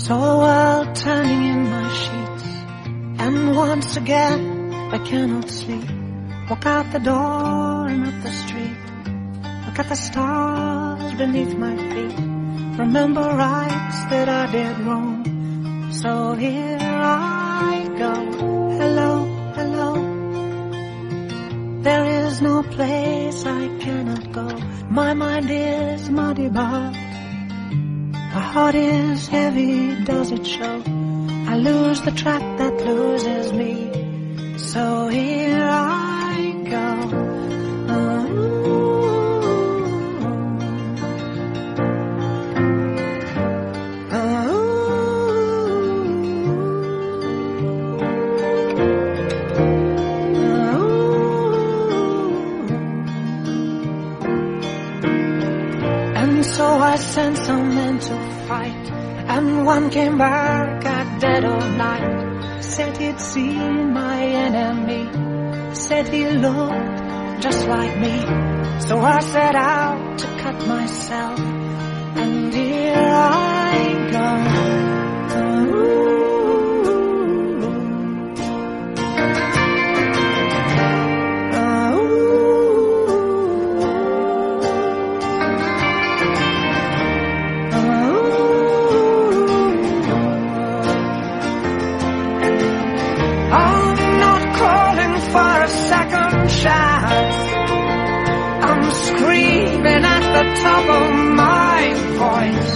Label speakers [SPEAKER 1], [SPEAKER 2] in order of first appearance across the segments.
[SPEAKER 1] Saw a world turning in my sheets, and once again I cannot sleep. Walk out the door and up the street, look at the stars beneath my feet. Remember rights that I did wrong, so here I go. Hello, hello. There is no place I cannot go. My mind is muddy, but my heart is heavy, does it show? I lose the track that loses me, so here I go. And so I sent some men to fight, and one came back at dead of night. Said he'd seen my enemy, said he looked just like me. So I set out to cut myself, and here I go. I'm screaming at the top of my voice.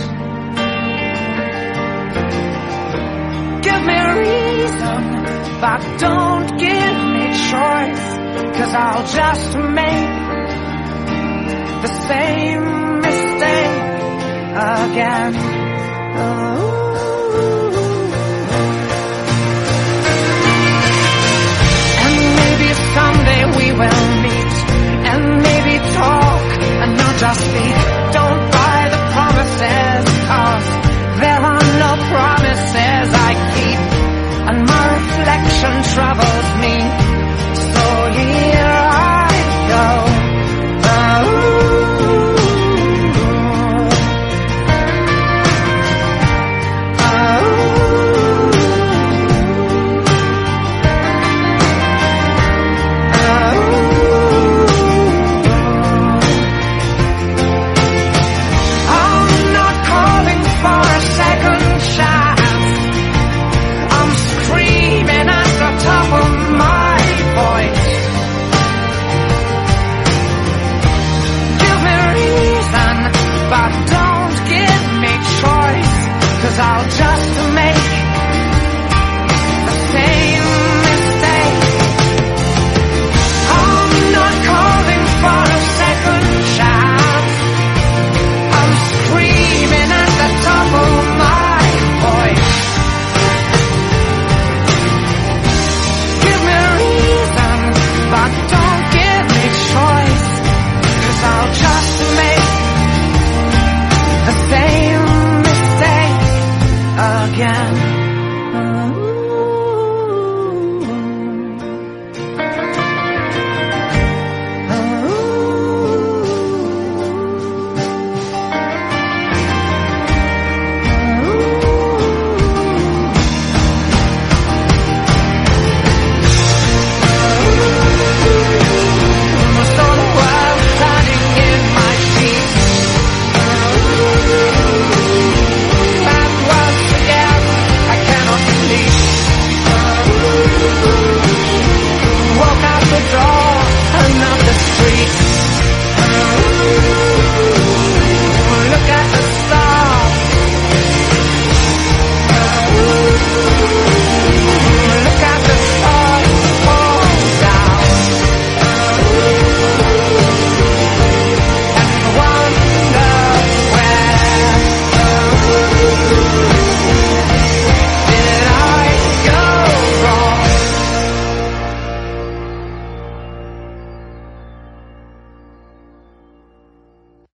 [SPEAKER 1] Give me a reason, but don't give me choice, 'cause I'll just make the same mistake again. Oh.